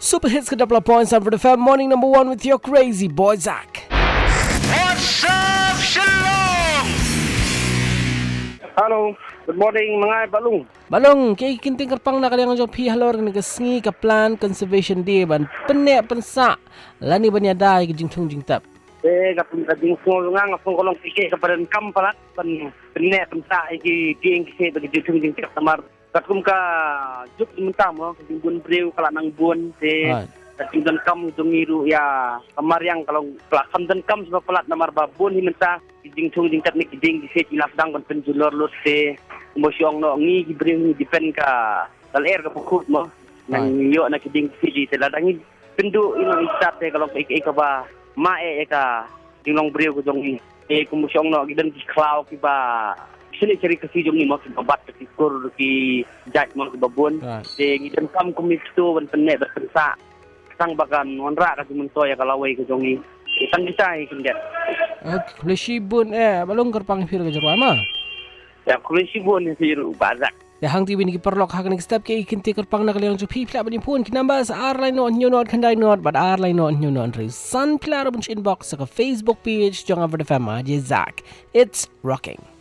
Super hits ke 80.1 for the fam morning number 1 with your crazy boy Zach. What's up, Shalom? Hello, good morning mga balong. Balong, kay kinting karpang na kaliang jo pi halor ni kasngi ka plan conservation day ban penne pensa. Lani ban yada ke jing tung jing tap. Kapag kading small nga nga kolong pike ka paran kampalat pan penne pensa iki ting kise bagi jing jing tap tamar. Katum ka juk minta mo kading bun breu kala nang bun te kading dan kam dungiru ya kamariang kalau pelakam dan kam sebab pelat namar babun himinta jing tung jing tap ni jing kise ilas dang kon penjulor lot te mosyong no ngi gibreu ni depend ka daler ka pukut mo nang yo na kading kise teladang pendu ino istat te kalau ka ba mae ka dinong breu ko dong kumusyong no gidan ki cloud ki ba sini cari kasi jom ni mo ki babat ki kur ki jaj mo ki babun de gidan kam kumisto ban penne berpensa sang bagan onra ka jumunto ya kalawai ko jong ni itang kita kindet kulishibun balong karpang fir ka jarwa ma ya kulishibun fir bazak ya hang tibi ni perlok hak ni step ke kinti karpang na kaliang jupi pla bani pun kinambas arline on new not kandai not but arline on new not san pla bun inbox sa Facebook page jong over the fama je Zach. It's rocking.